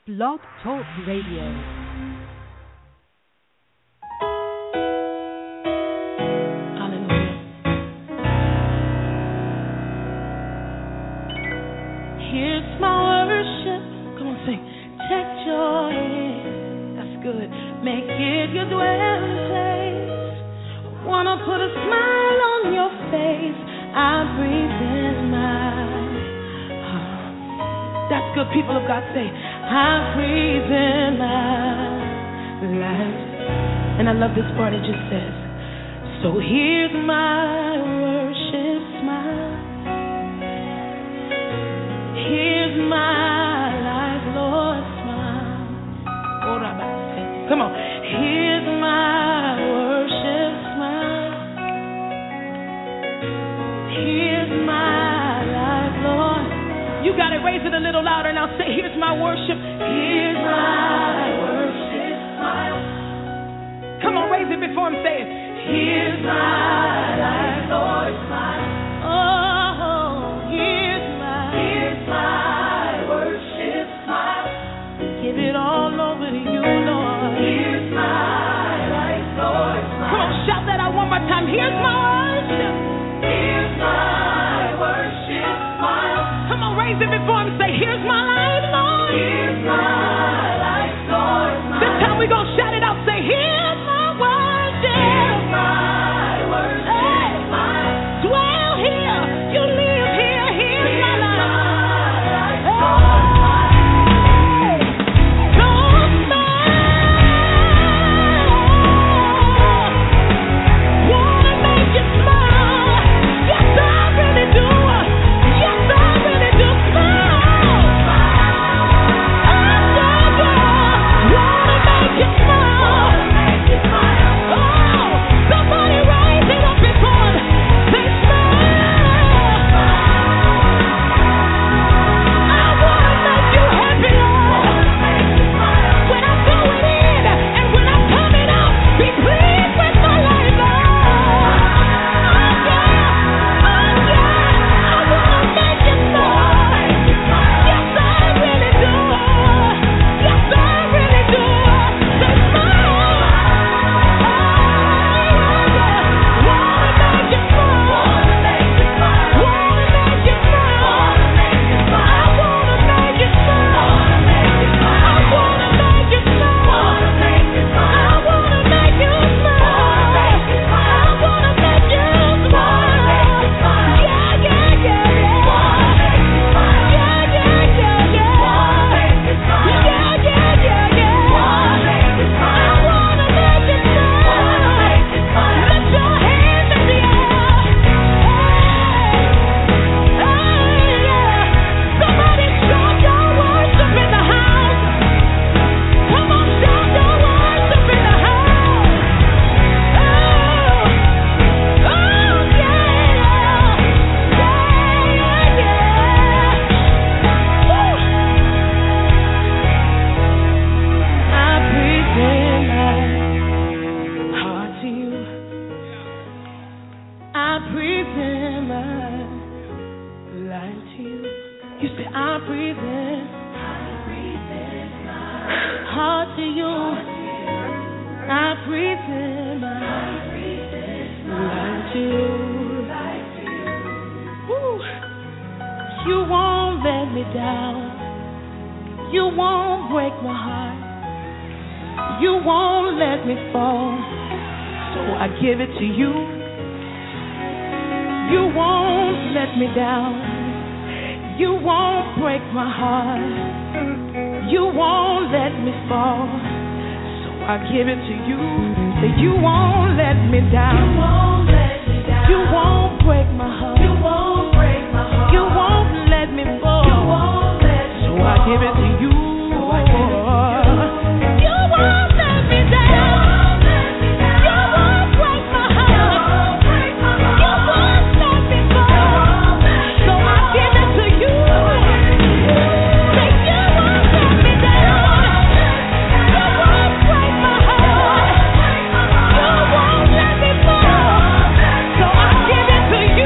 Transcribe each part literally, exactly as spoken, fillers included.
Blog Talk Radio. People of God say, I breathe in my life. And I love this part, it just says, so here's my worship smile. Here's my life, Lord, smile. Come on. Here's my worship smile. Here's my life, Lord. You got it. Raise it a little louder. Now say, here's my worship. Here's my worship smile. Come on, raise it before him. Say it. Here's my life, Lord, smile. Oh, here's my, here's my worship smile. Give it all over to you, Lord. Here's my life, Lord, smile. Come on, shout that out one more time. Here's my worship. Here's my worship smile. Come on, raise it before him. Say, here's my life, Lord. Here's my life, Lord. This time we gonna shout it out. Say, here's my worship. Here's my worship. Hey, smile. Dwell here. You live here. Here's, here's my life. My life, Lord. Hey, don't smile. Wanna make you smile. Yes, I really do. Yes, I really do.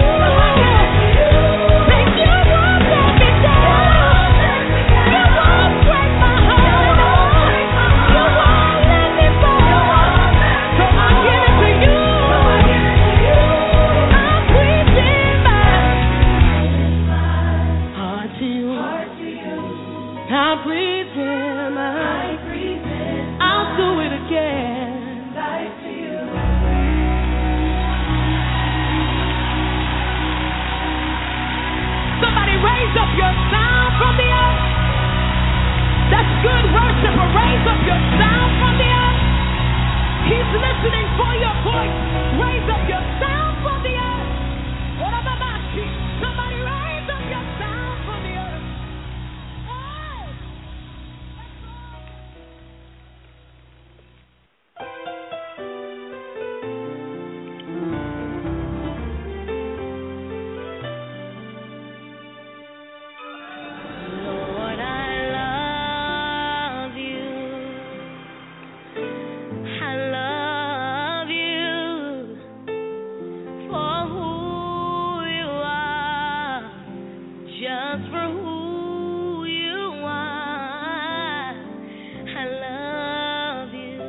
You won't I breathe in, I breathe in, I'll do it again. Life to you. Somebody raise up your sound from the earth. That's good worship, but raise up your sound from the earth. He's listening for your voice. Raise up your sound from the earth. Somebody raise up your sound from the earth. Hey. Lord, I love you. I love you for who you are, just for who you are. I love you.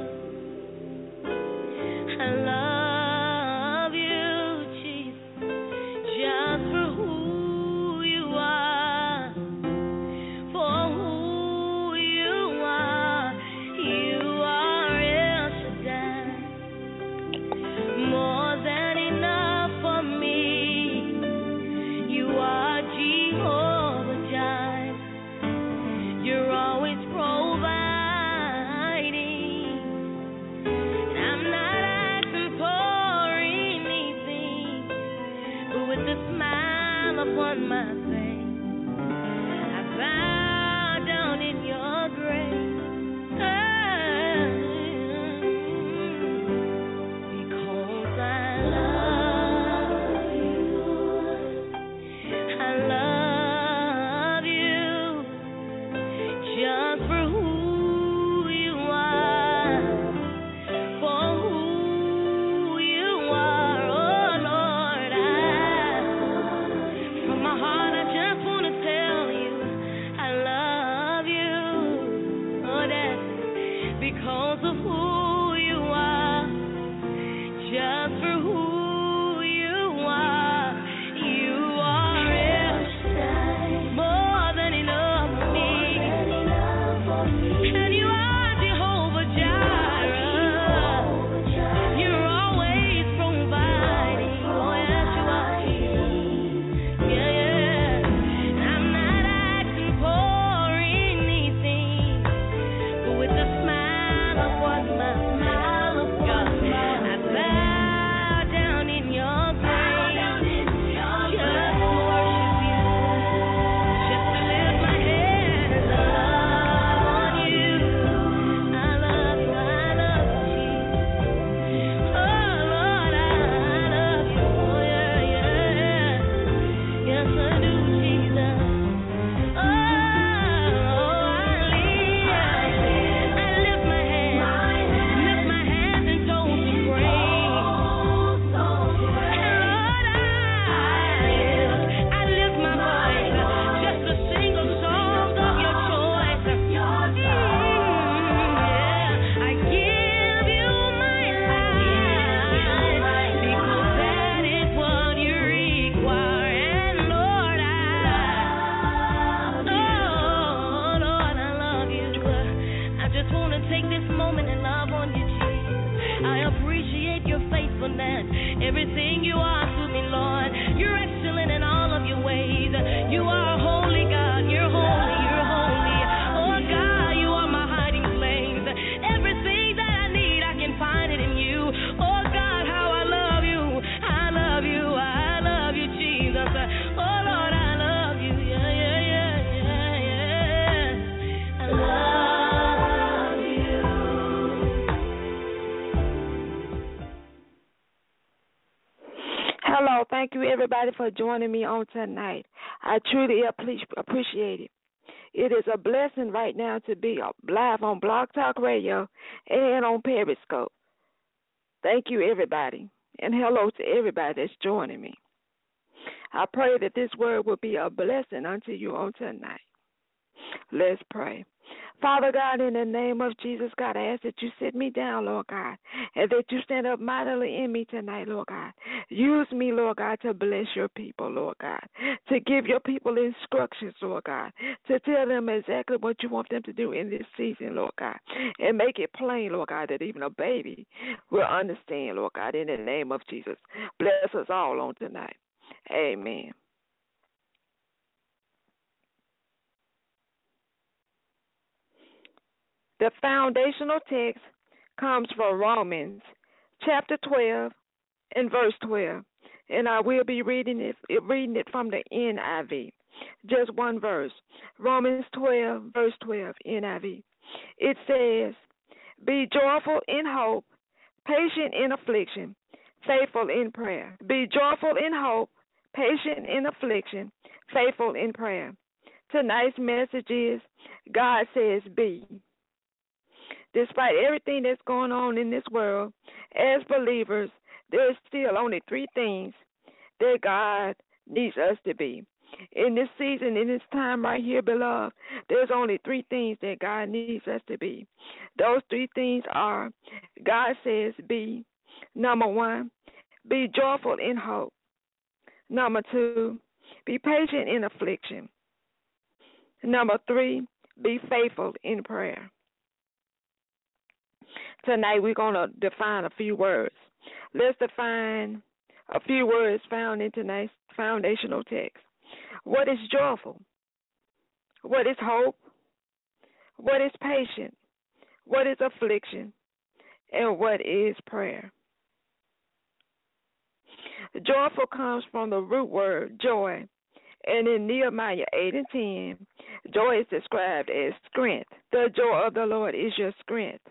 I love you, Jesus, just for who you are, for who you are. You are El Shaddai, more than enough for me. You are Jehovah Jireh. You're always providing. And I'm not asking for anything, but with a smile upon my face, I bow down in your grace. Because I love you. I love you just for who you are, for who you are. Oh Lord, I, from my heart I just want to tell you I love you. Oh, that's because of who you are, just for who you are. You are El Shaddai, more than enough for me. And you are Jehovah Jireh. You're always providing. Oh, yes, you are. Yeah, yeah. I'm not asking for anything, but with a smile upon my smile upon my I bow down in your grace, just to worship you, just to lift my hands and love on you. I love you, I love you, Jesus. Oh Lord, I love you. Oh yeah, yeah. Yes, I do, Jesus. Oh, I live, I lift my hands, lift my hands in total praise. And Lord, I live, I lift my voice just to sing a song of your choice. Mm, yeah. I give you my life because that is what you require. And Lord, I, oh Lord, I love you. I just want to take this moment and love on you, Jesus. I appreciate your faithfulness, everything you are to me, Lord. You're excellent in all of your ways. You are a holy God. You're holy. You're holy. Oh God, you are my hiding place. Everything that I need, I can find it in you. Oh God, how I love you. I love you. I love you, Jesus. Oh Lord, I love you. Yeah, yeah, yeah, yeah, yeah. I love you. Hello, thank you everybody for joining me on tonight. I truly appreci- appreciate it. It is a blessing right now to be live on Blog Talk Radio and on Periscope. Thank you everybody, and hello to everybody that's joining me. I pray that this word will be a blessing unto you on tonight. Let's pray. Father God, in the name of Jesus, God, I ask that you sit me down, Lord God, and that you stand up mightily in me tonight, Lord God. Use me, Lord God, to bless your people, Lord God, to give your people instructions, Lord God, to tell them exactly what you want them to do in this season, Lord God, and make it plain, Lord God, that even a baby will understand, Lord God, in the name of Jesus. Bless us all on tonight. Amen. The foundational text comes from Romans chapter twelve and verse twelve, and I will be reading it, reading it from the N I V. Just one verse. Romans twelve, verse twelve, N I V. It says, "Be joyful in hope, patient in affliction, faithful in prayer." Be joyful in hope, patient in affliction, faithful in prayer. Tonight's message is, God says be. Despite everything that's going on in this world, as believers, there's still only three things that God needs us to be. In this season, in this time right here, beloved, there's only three things that God needs us to be. Those three things are, God says be. Number one, be joyful in hope. Number two, be patient in affliction. Number three, be faithful in prayer. Tonight we're going to define a few words. Let's define a few words found in tonight's foundational text. What is joyful? What is hope? What is patient? What is affliction? And what is prayer? Joyful comes from the root word joy. And in Nehemiah eight and ten, joy is described as strength. The joy of the Lord is your strength.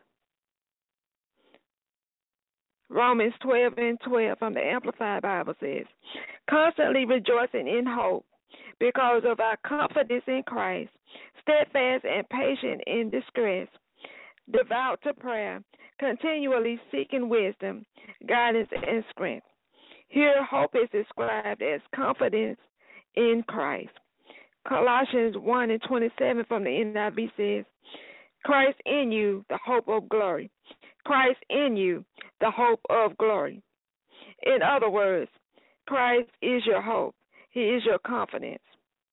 Romans twelve and twelve from the Amplified Bible says, "Constantly rejoicing in hope because of our confidence in Christ, steadfast and patient in distress, devout to prayer, continually seeking wisdom, guidance, and strength." Here, hope is described as confidence in Christ. Colossians one and twenty-seven from the N I V says, "Christ in you, the hope of glory." Christ in you, the hope of glory. In other words, Christ is your hope. He is your confidence.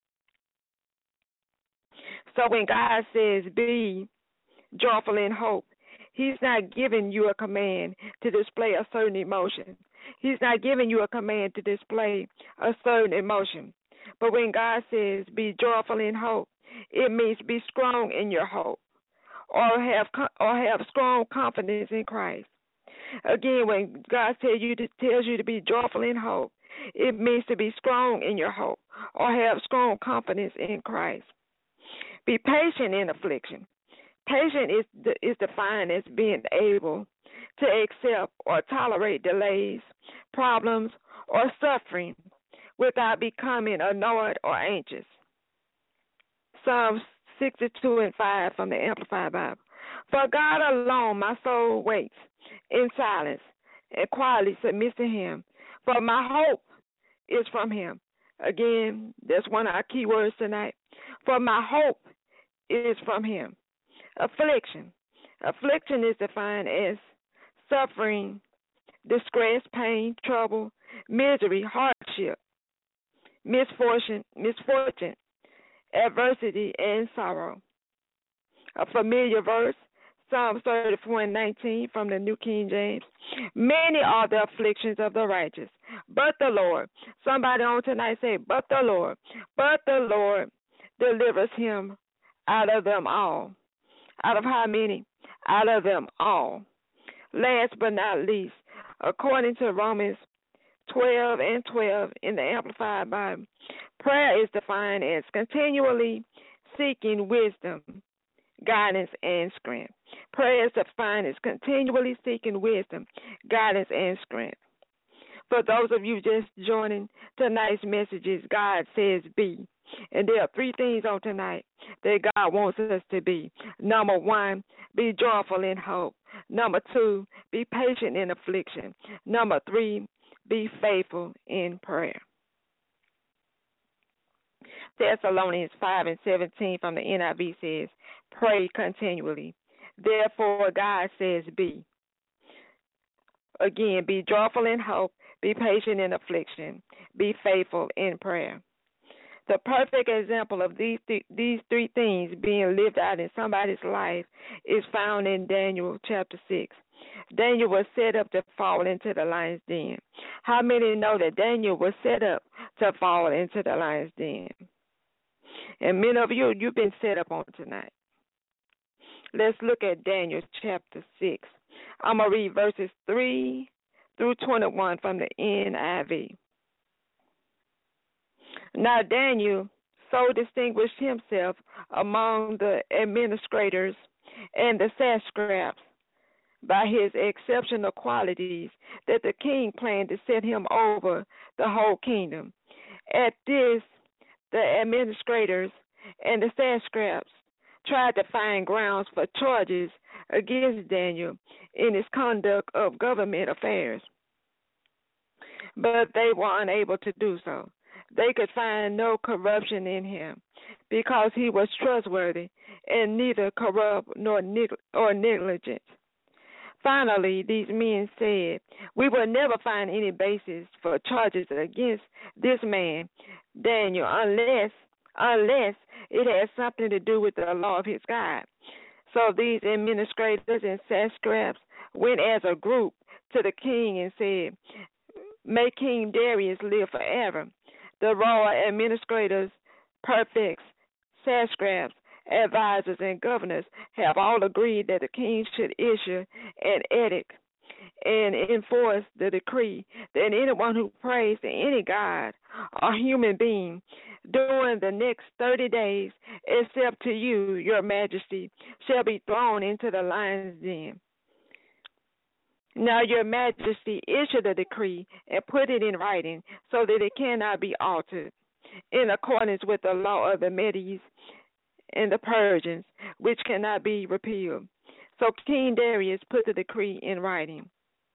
So when God says be joyful in hope, He's not giving you a command to display a certain emotion. He's not giving you a command to display a certain emotion. But when God says be joyful in hope, it means be strong in your hope, or have or have strong confidence in Christ. Again, when God tells you to, tells you to be joyful in hope, it means to be strong in your hope or have strong confidence in Christ. Be patient in affliction. Patient is is defined as being able to accept or tolerate delays, problems, or suffering without becoming annoyed or anxious. Psalms sixty-two and five from the Amplified Bible. "For God alone my soul waits in silence and quietly submits to Him, for my hope is from Him." Again, that's one of our key words tonight. For my hope is from Him. Affliction. Affliction is defined as suffering, distress, pain, trouble, misery, hardship, misfortune, misfortune, adversity, and sorrow. A familiar verse, Psalm thirty-four and nineteen from the New King James. "Many are the afflictions of the righteous, but the Lord." Somebody on tonight say, "But the Lord." But the Lord delivers him out of them all. Out of how many? Out of them all. Last but not least, according to Romans twelve and twelve in the Amplified Bible, prayer is defined as continually seeking wisdom, guidance, and strength. Prayer is defined as continually seeking wisdom, guidance, and strength. For those of you just joining tonight's messages, God says be. And there are three things on tonight that God wants us to be. Number one, be joyful in hope. Number two, be patient in affliction. Number three, be faithful in prayer. Thessalonians five and seventeen from the N I V says, pray continually. Therefore, God says, be. Again, be joyful in hope, be patient in affliction, be faithful in prayer. The perfect example of these th- these three things being lived out in somebody's life is found in Daniel chapter six. Daniel was set up to fall into the lion's den. How many know that Daniel was set up to fall into the lion's den? And many of you, you've been set up on tonight. Let's look at Daniel chapter six. I'm going to read verses three through twenty-one from the N I V. Now Daniel so distinguished himself among the administrators and the satraps by his exceptional qualities that the king planned to set him over the whole kingdom. At this, the administrators and the satraps tried to find grounds for charges against Daniel in his conduct of government affairs, but they were unable to do so. They could find no corruption in him because he was trustworthy and neither corrupt nor neg- or negligent. Finally, these men said, we will never find any basis for charges against this man, Daniel, unless unless it has something to do with the law of his God. So these administrators and satraps went as a group to the king and said, may King Darius live forever. The royal administrators, prefects, satraps, advisors, and governors have all agreed that the king should issue an edict and enforce the decree that anyone who prays to any god or human being during the next thirty days, except to you, your majesty, shall be thrown into the lion's den. Now your majesty issued a decree and put it in writing so that it cannot be altered, in accordance with the law of the Medes and the Persians, which cannot be repealed. So King Darius put the decree in writing.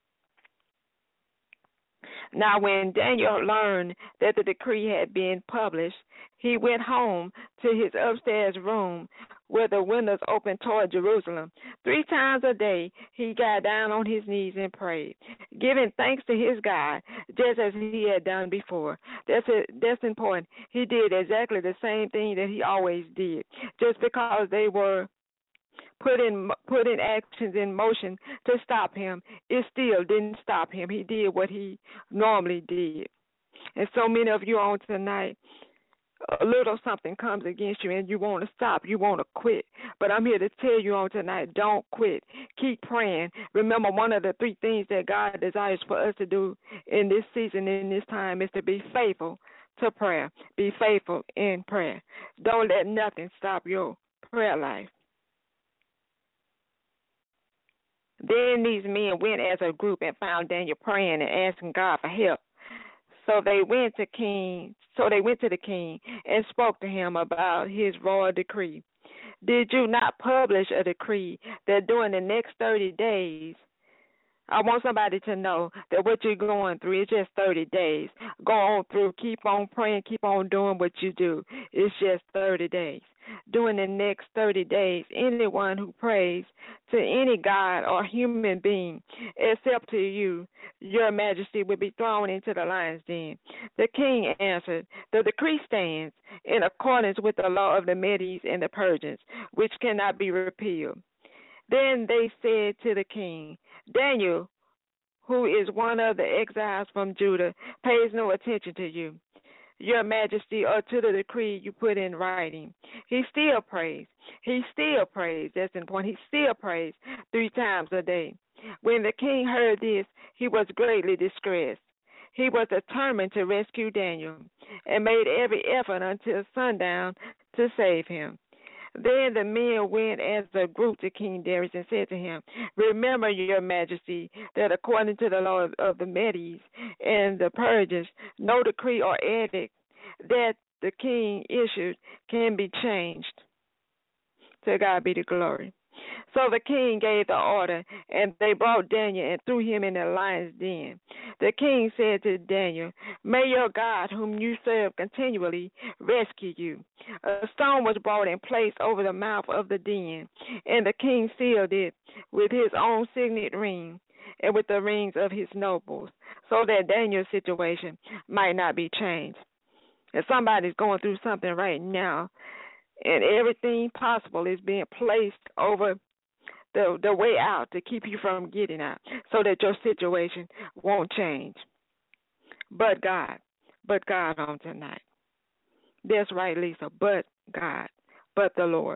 Now when Daniel learned that the decree had been published, he went home to his upstairs room where the windows opened toward Jerusalem. Three times a day he got down on his knees and prayed, giving thanks to his God, just as he had done before. That's it, that's important. He did exactly the same thing that he always did. Just because they were put in put in actions in motion to stop him, it still didn't stop him. He did what he normally did. And so many of you on tonight, a little something comes against you and you want to stop, you want to quit. But I'm here to tell you on tonight, don't quit. Keep praying. Remember, one of the three things that God desires for us to do in this season, in this time, is to be faithful to prayer. Be faithful in prayer. Don't let nothing stop your prayer life. Then these men went as a group and found Daniel praying and asking God for help. So they went to king. So they went to the king and spoke to him about his royal decree. Did you not publish a decree that during the next thirty days, I want somebody to know that what you're going through is just thirty days. Go on through. Keep on praying. Keep on doing what you do. It's just thirty days. During the next thirty days, anyone who prays to any god or human being except to you, your majesty, will be thrown into the lion's den. The king answered, the decree stands in accordance with the law of the Medes and the Persians, which cannot be repealed. Then they said to the king, Daniel, who is one of the exiles from Judah, pays no attention to you, your majesty, or to the decree you put in writing. He still prays. He still prays. That's important. He still prays three times a day. When the king heard this, he was greatly distressed. He was determined to rescue Daniel and made every effort until sundown to save him. Then the men went as a group to King Darius and said to him, remember, your majesty, that according to the law of, of the Medes and the Persians, no decree or edict that the king issued can be changed. To God be the glory. So the king gave the order, and they brought Daniel and threw him in the lion's den. The king said to Daniel, "May your God, whom you serve continually, rescue you." A stone was brought and placed over the mouth of the den, and the king sealed it with his own signet ring and with the rings of his nobles, so that Daniel's situation might not be changed. If somebody's going through something right now, and everything possible is being placed over the the way out to keep you from getting out, so that your situation won't change. But God, but God on tonight. That's right, Lisa. But God, but the Lord.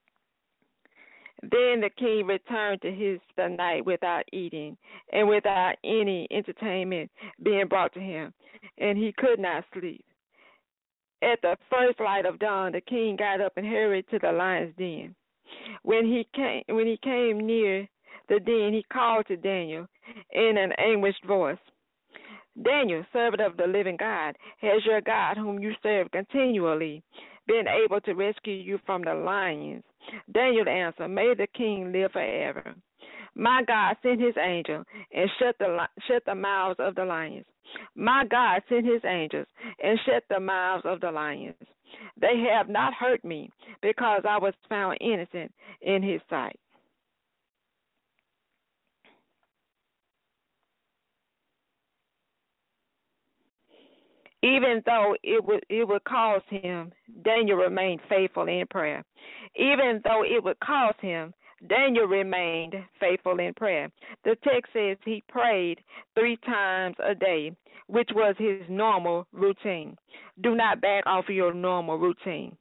Then the king returned to his the night without eating and without any entertainment being brought to him, and he could not sleep. At the first light of dawn, the king got up and hurried to the lion's den. When he came, when he came near the den, he called to Daniel in an anguished voice. "Daniel, servant of the living God, has your God, whom you serve continually, been able to rescue you from the lions?" Daniel answered, "May the king live forever. My God sent his angel and shut the shut the mouths of the lions. My God sent his angels and shut the mouths of the lions. They have not hurt me, because I was found innocent in his sight." Even though it would it would cost him, Daniel remained faithful in prayer. Even though it would cost him, Daniel remained faithful in prayer. The text says he prayed three times a day, which was his normal routine. Do not back off your normal routine.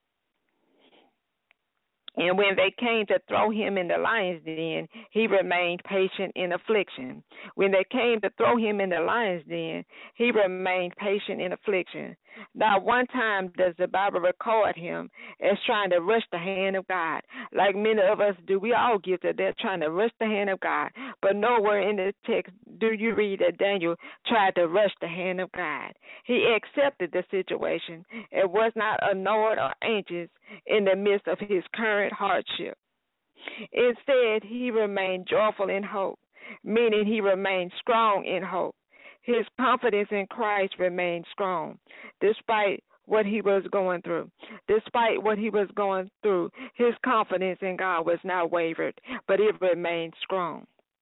And when they came to throw him in the lion's den, he remained patient in affliction. When they came to throw him in the lion's den, he remained patient in affliction. Not one time does the Bible record him as trying to rush the hand of God. Like many of us do, we all get to that, trying to rush the hand of God. But nowhere in the text do you read that Daniel tried to rush the hand of God. He accepted the situation and was not annoyed or anxious in the midst of his current hardship. Instead, he remained joyful in hope, meaning he remained strong in hope. His confidence in Christ remained strong, despite what he was going through. Despite what he was going through, his confidence in God was not wavered, but it remained strong.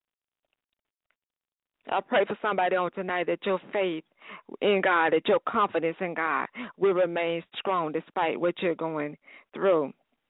I pray for somebody on tonight that your faith in God, that your confidence in God will remain strong despite what you're going through.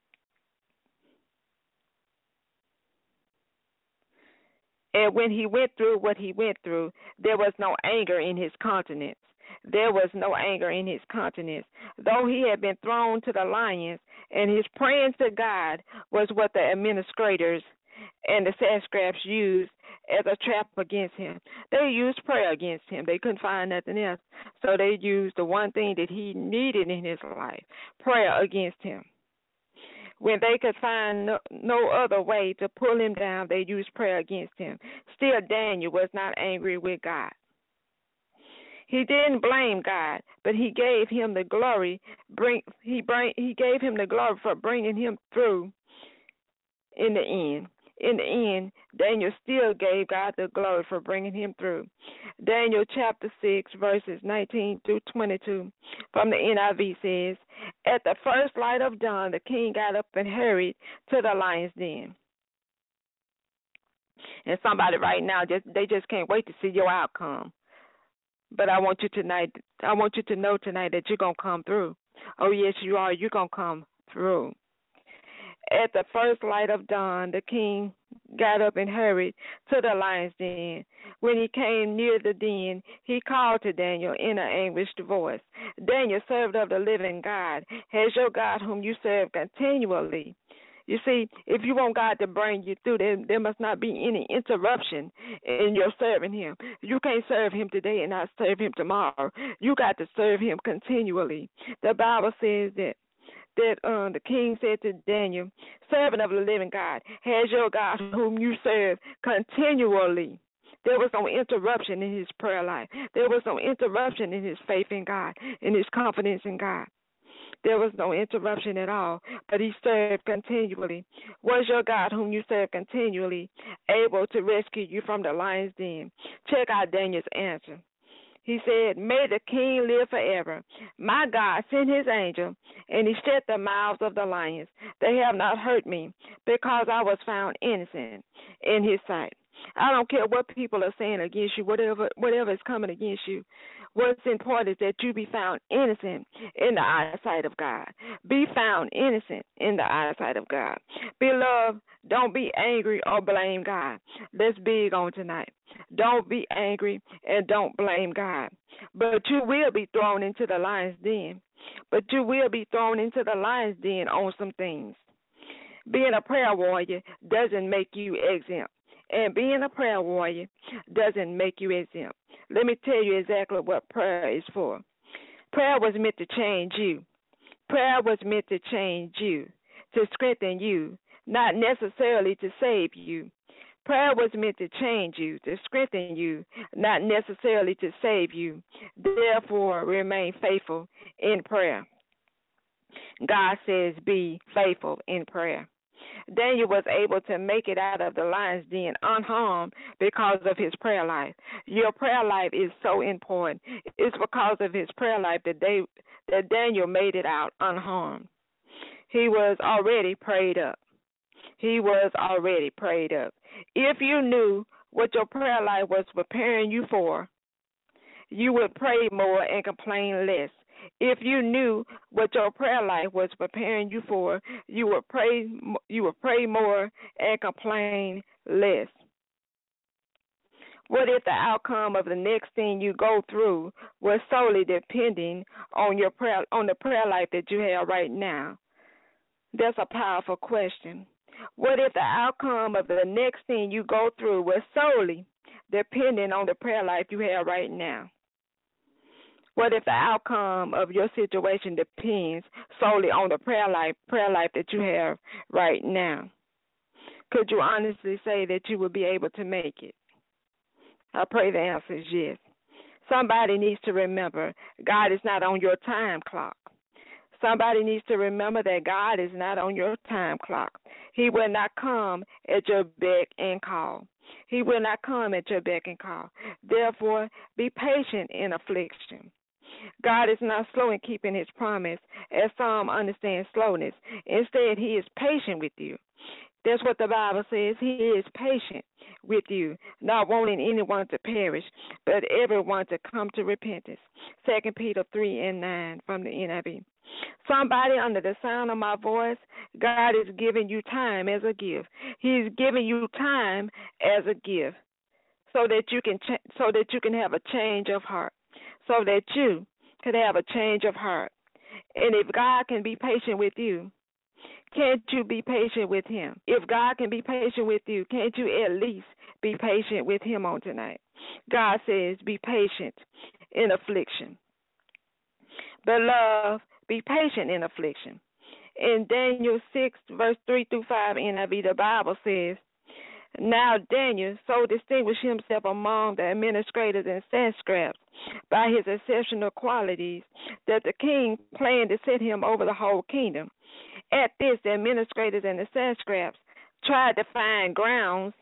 And when he went through what he went through, there was no anger in his countenance. There was no anger in his countenance. Though he had been thrown to the lions, and his praying to God was what the administrators and the satraps used as a trap against him. They used prayer against him. They couldn't find nothing else. So they used the one thing that he needed in his life, prayer against him. When they could find no, no other way to pull him down, they used prayer against him. Still, Daniel was not angry with God. He didn't blame God, but he gave him the glory. Bring he bring he gave him the glory for bringing him through. In the end, in the end, Daniel still gave God the glory for bringing him through. Daniel chapter six, verses nineteen through twenty-two from the N I V says, "At the first light of dawn, the king got up and hurried to the lion's den." And somebody right now, just they just can't wait to see your outcome. But I want you tonight, I want you to know tonight that you're going to come through. Oh, yes, you are. You're going to come through. At the first light of dawn, the king got up and hurried to the lion's den. When he came near the den, he called to Daniel in an anguished voice. "Daniel, servant of the living God, has your God whom you serve continually?" You see, if you want God to bring you through, there, there must not be any interruption in your serving him. You can't serve him today and not serve him tomorrow. You got to serve him continually. The Bible says that that uh, the king said to Daniel, "Servant of the living God, has your God whom you serve continually?" There was no interruption in his prayer life. There was no interruption in his faith in God, in his confidence in God. There was no interruption at all, but he served continually. Was your God, whom you serve continually, able to rescue you from the lion's den? Check out Daniel's answer. He said, may the king live forever. My God sent his angel, and he shut the mouths of the lions. They have not hurt me, because I was found innocent in his sight. I don't care what people are saying against you, whatever whatever is coming against you. What's important is that you be found innocent in the eyesight of God. Be found innocent in the eyesight of God. Beloved, don't be angry or blame God. That's big on tonight. Don't be angry and don't blame God. But you will be thrown into the lion's den. But you will be thrown into the lion's den on some things. Being a prayer warrior doesn't make you exempt. And being a prayer warrior doesn't make you exempt. Let me tell you exactly what prayer is for. Prayer was meant to change you. Prayer was meant to change you, to strengthen you, not necessarily to save you. Prayer was meant to change you, to strengthen you, not necessarily to save you. Therefore, remain faithful in prayer. God says, be faithful in prayer. Daniel was able to make it out of the lion's den unharmed because of his prayer life. Your prayer life is so important. It's because of his prayer life that they that Daniel made it out unharmed. He was already prayed up. He was already prayed up. If you knew what your prayer life was preparing you for, you would pray more and complain less. If you knew what your prayer life was preparing you for, you would pray you would pray more and complain less. What if the outcome of the next thing you go through was solely depending on your prayer on the prayer life that you have right now? That's a powerful question. What if the outcome of the next thing you go through was solely depending on the prayer life you have right now? What if the outcome of your situation depends solely on the prayer life, prayer life that you have right now? Could you honestly say that you will be able to make it? I pray the answer is yes. Somebody needs to remember God is not on your time clock. Somebody needs to remember that God is not on your time clock. He will not come at your beck and call. He will not come at your beck and call. Therefore, be patient in affliction. God is not slow in keeping his promise, as some understand slowness. Instead, he is patient with you. That's what the Bible says. He is patient with you, not wanting anyone to perish, but everyone to come to repentance. Second Peter three and nine from the N I V. Somebody under the sound of my voice, God is giving you time as a gift. He's giving you time as a gift so that you can ch- so that you can have a change of heart, so that you can have a change of heart. And if God can be patient with you, can't you be patient with him? If God can be patient with you, can't you at least be patient with him on tonight? God says, be patient in affliction. Beloved, be patient in affliction. In Daniel six, verse three through five, N I V, the Bible says, now Daniel so distinguished himself among the administrators and satraps by his exceptional qualities that the king planned to set him over the whole kingdom. At this, the administrators and the satraps tried to find grounds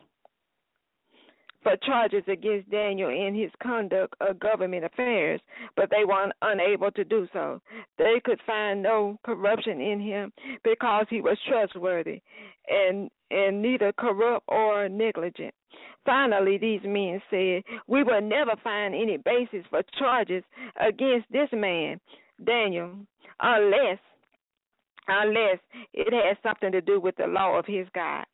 for charges against Daniel in his conduct of government affairs, but they were unable to do so. They could find no corruption in him because he was trustworthy and, and neither corrupt or negligent. Finally, these men said, we will never find any basis for charges against this man, Daniel, unless, unless it has something to do with the law of his God.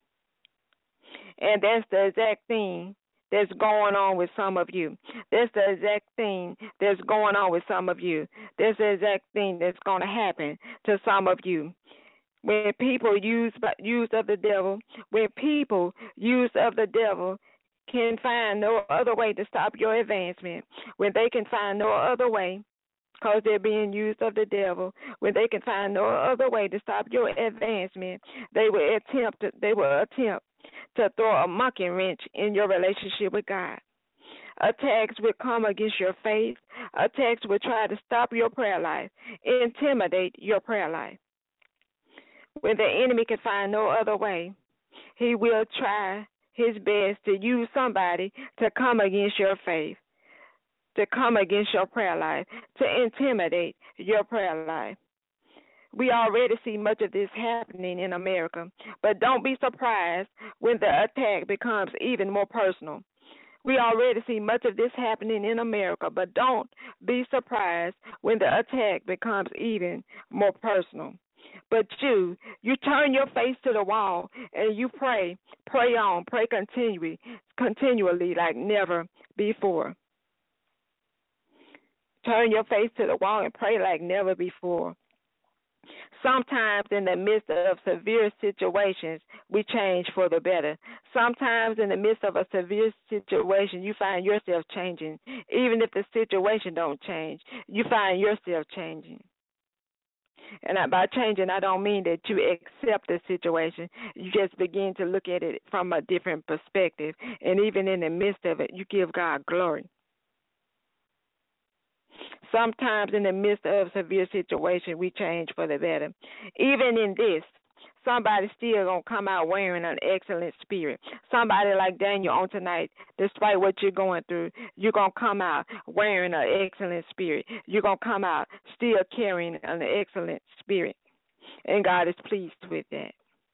And that's the exact thing that's going on with some of you. That's the exact thing that's going on with some of you. That's the exact thing that's going to happen to some of you. When people use use of the devil, when people use of the devil can find no other way to stop your advancement, when they can find no other way because they're being used of the devil, when they can find no other way to stop your advancement, they will attempt to, they will attempt to throw a monkey wrench in your relationship with God. Attacks will come against your faith. Attacks will try to stop your prayer life, intimidate your prayer life. When the enemy can find no other way, he will try his best to use somebody to come against your faith, to come against your prayer life, to intimidate your prayer life. We already see much of this happening in America, but don't be surprised when the attack becomes even more personal. We already see much of this happening in America, but don't be surprised when the attack becomes even more personal. But you, you turn your face to the wall and you pray, pray on, pray continually, continually like never before. Turn your face to the wall and pray like never before. Sometimes in the midst of severe situations, we change for the better. Sometimes in the midst of a severe situation, you find yourself changing. Even if the situation don't change, you find yourself changing. And by changing, I don't mean that you accept the situation. You just begin to look at it from a different perspective. And even in the midst of it, you give God glory. Sometimes in the midst of severe situation, we change for the better. Even in this, somebody's still going to come out wearing an excellent spirit. Somebody like Daniel on tonight, despite what you're going through, you're going to come out wearing an excellent spirit. You're going to come out still carrying an excellent spirit. And God is pleased with that.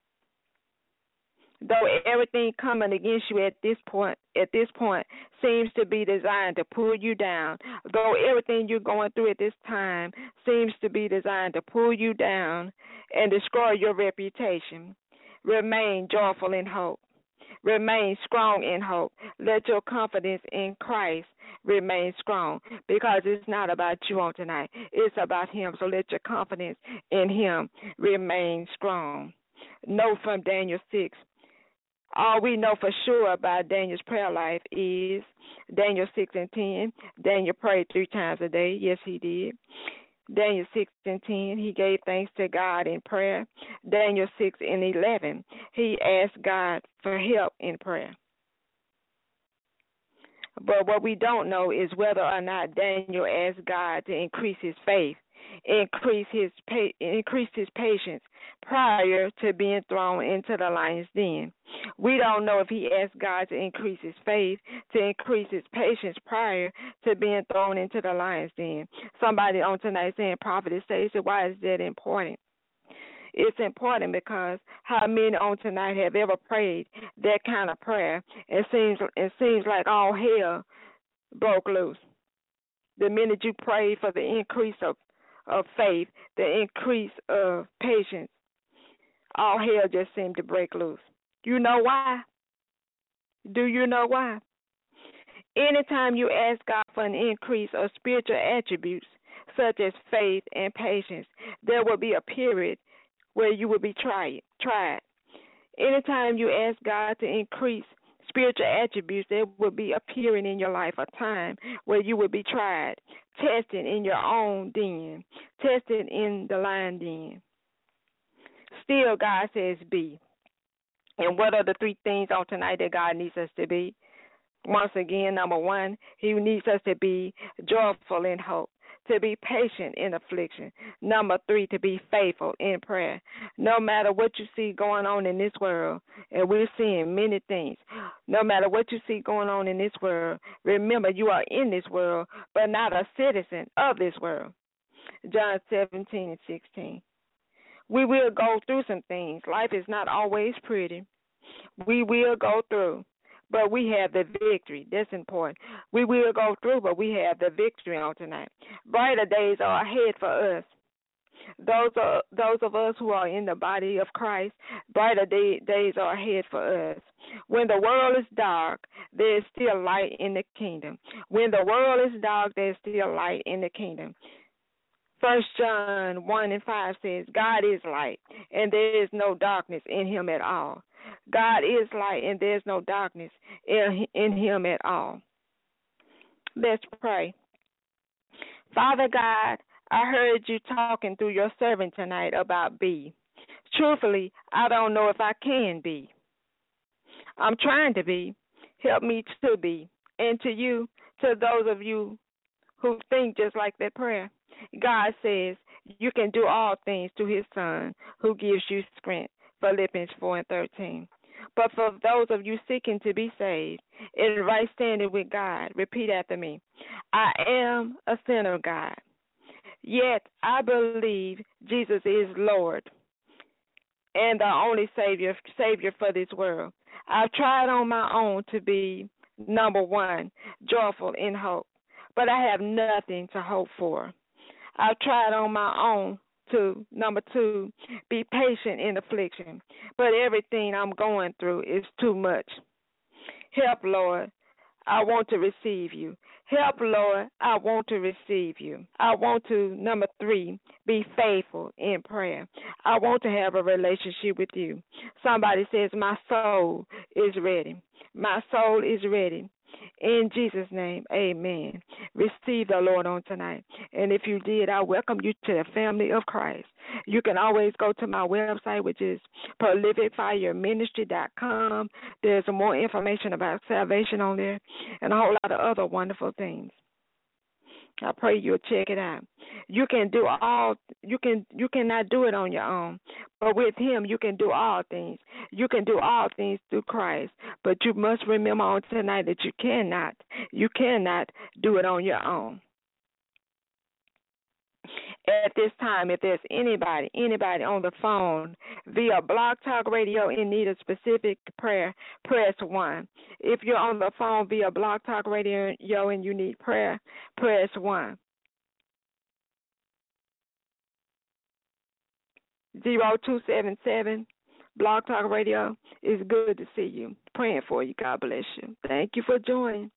Though everything coming against you at this point, at this point, seems to be designed to pull you down, though everything you're going through at this time seems to be designed to pull you down and destroy your reputation, remain joyful in hope. Remain strong in hope. Let your confidence in Christ remain strong, because it's not about you on tonight. It's about Him. So let your confidence in Him remain strong. Note from Daniel six. All we know for sure about Daniel's prayer life is Daniel six and ten. Daniel prayed three times a day. Yes, he did. Daniel six and ten, he gave thanks to God in prayer. Daniel six and eleven, he asked God for help in prayer. But what we don't know is whether or not Daniel asked God to increase his faith, increase his pa- increase his patience prior to being thrown into the lion's den. We don't know if he asked God to increase his faith, to increase his patience prior to being thrown into the lion's den. Somebody on tonight saying, Prophetess Stacy, why is that important? It's important because how many on tonight have ever prayed that kind of prayer? It seems it seems like all hell broke loose. The minute you prayed for the increase of, of faith, the increase of patience, all hell just seemed to break loose. You know why? Do you know why? Anytime you ask God for an increase of spiritual attributes such as faith and patience, there will be a period where you will be tried. tried. Anytime you ask God to increase spiritual attributes, there will be a period in your life, a time where you will be tried, tested in your own den, tested in the lion den. Still, God says be. And what are the three things on tonight that God needs us to be? Once again, number one, He needs us to be joyful in hope, to be patient in affliction. Number three, to be faithful in prayer. No matter what you see going on in this world, and we're seeing many things, no matter what you see going on in this world, remember you are in this world, but not a citizen of this world. John seventeen and sixteen. We will go through some things. Life is not always pretty. We will go through, but we have the victory. That's important. We will go through, but we have the victory on tonight. Brighter days are ahead for us. Those are those of us who are in the body of Christ, brighter day, days are ahead for us. When the world is dark, there is still light in the kingdom. When the world is dark, there is still light in the kingdom. First John one and five says, God is light, and there is no darkness in Him at all. God is light, and there is no darkness in, in Him at all. Let's pray. Father God, I heard you talking through your servant tonight about be. Truthfully, I don't know if I can be. I'm trying to be. Help me to be. And to you, To those of you who think just like that prayer, God says you can do all things through his Son who gives you strength. Philippians four and thirteen. But for those of you seeking to be saved in right standing with God, repeat after me. I am a sinner, God. Yet I believe Jesus is Lord and the only Savior Savior for this world. I've tried on my own to be, number one, joyful in hope, but I have nothing to hope for. I've tried on my own to, number two, be patient in affliction, but everything I'm going through is too much. Help, Lord. I want to receive you. Help, Lord. I want to receive you. I want to, number three, be faithful in prayer. I want to have a relationship with you. Somebody says, my soul is ready. My soul is ready. In Jesus' name, amen. Receive the Lord on tonight. And if you did, I welcome you to the family of Christ. You can always go to my website, which is prolific fire ministry dot com. There's more information about salvation on there and a whole lot of other wonderful things. I pray you'll check it out. You can do all you can you cannot do it on your own. But with him you can do all things. You can do all things through Christ. But you must remember on tonight that you cannot, you cannot do it on your own. At this time, if there's anybody, anybody on the phone via Blog Talk Radio in need of specific prayer, press one. If you're on the phone via Blog Talk Radio and you need prayer, press one. zero two seven seven Blog Talk Radio. It's good to see you. Praying for you. God bless you. Thank you for joining.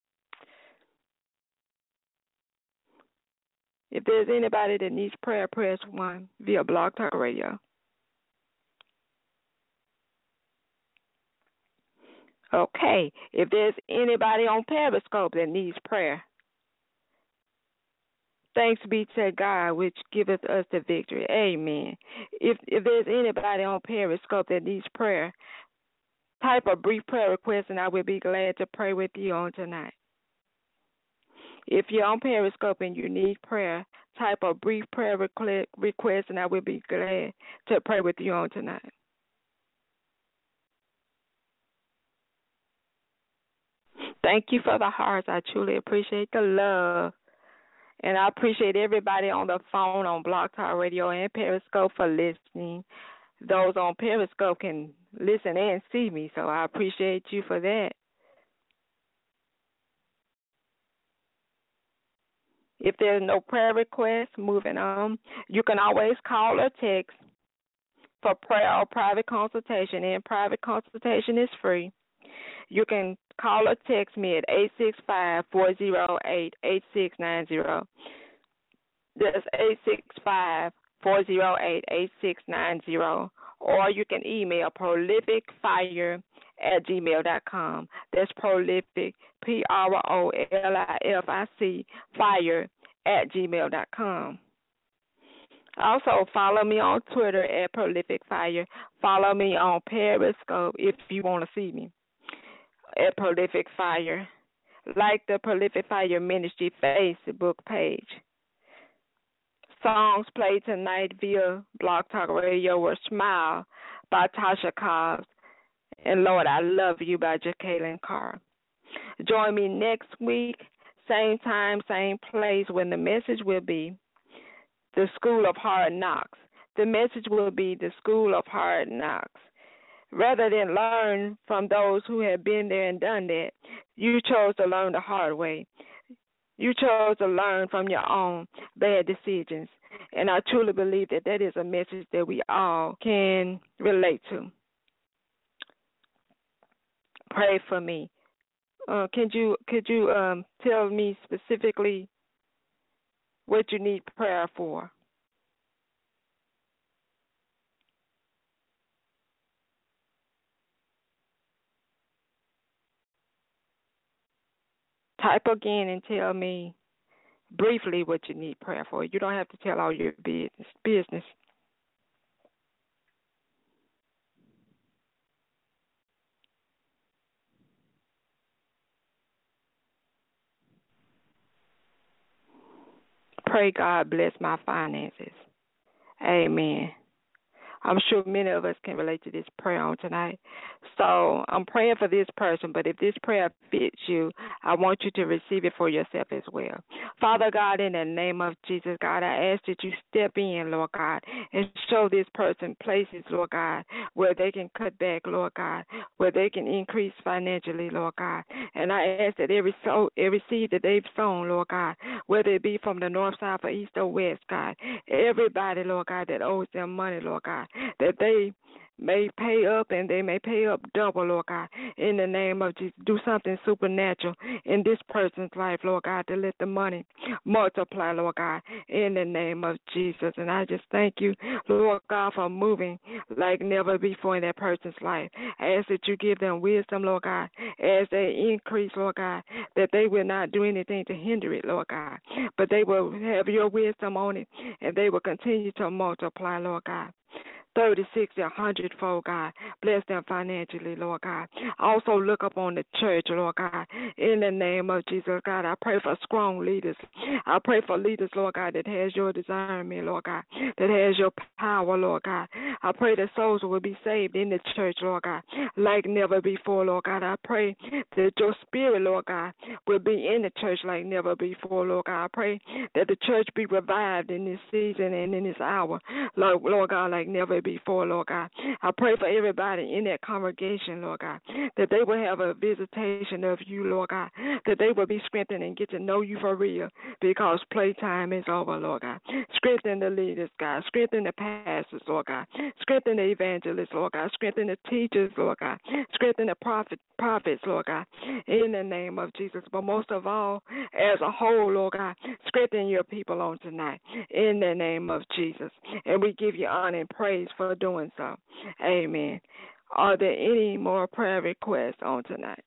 If there's anybody that needs prayer, press one via Blog Talk Radio. Okay. If there's anybody on Periscope that needs prayer, thanks be to God, which giveth us the victory. Amen. If if there's anybody on Periscope that needs prayer, type a brief prayer request, and I will be glad to pray with you on tonight. If you're on Periscope and you need prayer, type a brief prayer request, and I will be glad to pray with you on tonight. Thank you for the hearts. I truly appreciate the love. And I appreciate everybody on the phone, on Blog Talk Radio, and Periscope for listening. Those on Periscope can listen and see me, so I appreciate you for that. If there's no prayer request, moving on, you can always call or text for prayer or private consultation, and private consultation is free. You can call or text me at eight six five, four oh eight, eight six nine zero. That's eight six five, four oh eight, eight six nine zero. Or you can email prolific fire at gmail dot com. That's prolific, P R O L I F I C, fire at gmail dot com. Also, follow me on Twitter at Prolific Fire. Follow me on Periscope if you want to see me at Prolific Fire. Like the Prolific Fire Ministry Facebook page. Songs played tonight via Blog Talk Radio were Smile by Tasha Cobbs and Lord, I Love You by Jacqueline Carr. Join me next week, same time, same place, when the message will be The School of Hard Knocks. The message will be The School of Hard Knocks. Rather than learn from those who have been there and done that, you chose to learn the hard way. You chose to learn from your own bad decisions. And I truly believe that that is a message that we all can relate to. Pray for me. Uh, could you could you um, tell me specifically what you need prayer for? Type again and tell me briefly what you need prayer for. You don't have to tell all your business. business. pray God bless my finances. Amen. I'm sure many of us can relate to this prayer on tonight. So I'm praying for this person, but if this prayer fits you, I want you to receive it for yourself as well. Father God, in the name of Jesus, God, I ask that you step in, Lord God, and show this person places, Lord God, where they can cut back, Lord God, where they can increase financially, Lord God. And I ask that every soul, every seed that they've sown, Lord God, whether it be from the north, south, or east, or west, God, everybody, Lord God, that owes them money, Lord God, that they may pay up and they may pay up double, Lord God, in the name of Jesus. Do something supernatural in this person's life, Lord God, to let the money multiply, Lord God, in the name of Jesus. And I just thank you, Lord God, for moving like never before in that person's life. I ask that you give them wisdom, Lord God, as they increase, Lord God, that they will not do anything to hinder it, Lord God, but they will have your wisdom on it, and they will continue to multiply, Lord God. thirty, sixty, a hundredfold, God. Bless them financially, Lord God. Also look up on the church, Lord God. In the name of Jesus, God, I pray for strong leaders. I pray for leaders, Lord God, that has your discernment, Lord God, that has your power, Lord God. I pray that souls will be saved in the church, Lord God, like never before, Lord God. I pray that your spirit, Lord God, will be in the church like never before, Lord God. I pray that the church be revived in this season and in this hour, Lord, Lord God, like never before, Lord God. I pray for everybody in that congregation, Lord God, that they will have a visitation of you, Lord God, that they will be strengthened and get to know you for real, because playtime is over, Lord God. Strengthen the leaders, God. Strengthen the pastors, Lord God. Strengthen the evangelists, Lord God. Strengthen the teachers, Lord God. Strengthen the prophet, prophets, Lord God, in the name of Jesus. But most of all, as a whole, Lord God, strengthen your people on tonight, in the name of Jesus. And we give you honor and praise for doing so. Amen. Are there any more prayer requests on tonight?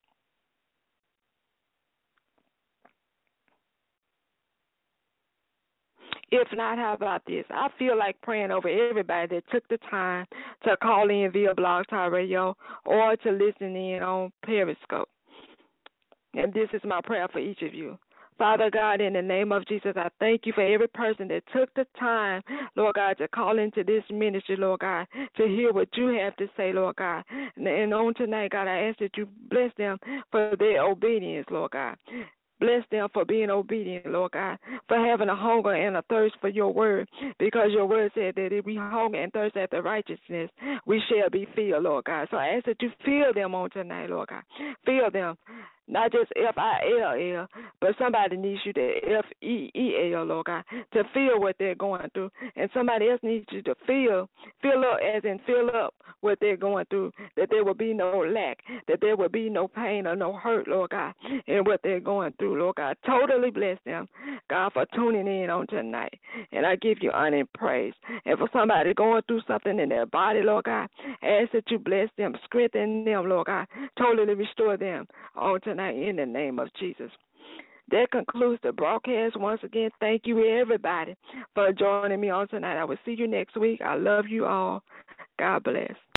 If not, how about this? I feel like praying over everybody that took the time to call in via Blog Talk Radio or to listen in on Periscope. And this is my prayer for each of you. Father God, in the name of Jesus, I thank you for every person that took the time, Lord God, to call into this ministry, Lord God, to hear what you have to say, Lord God. And on tonight, God, I ask that you bless them for their obedience, Lord God. Bless them for being obedient, Lord God, for having a hunger and a thirst for your word, because your word said that if we hunger and thirst after righteousness, we shall be filled, Lord God. So I ask that you fill them on tonight, Lord God. Fill them. Not just F I L L, but somebody needs you to F E E L, Lord God, to feel what they're going through. And somebody else needs you to feel, fill up, as in fill up what they're going through, that there will be no lack, that there will be no pain or no hurt, Lord God, in what they're going through, Lord God. Totally bless them, God, for tuning in on tonight. And I give you honor and praise. And for somebody going through something in their body, Lord God, ask that you bless them, strengthen them, Lord God, totally restore them on tonight. In the name of Jesus. That concludes the broadcast. Once again, thank you, everybody, for joining me on tonight. I will see you next week. I love you all. God bless.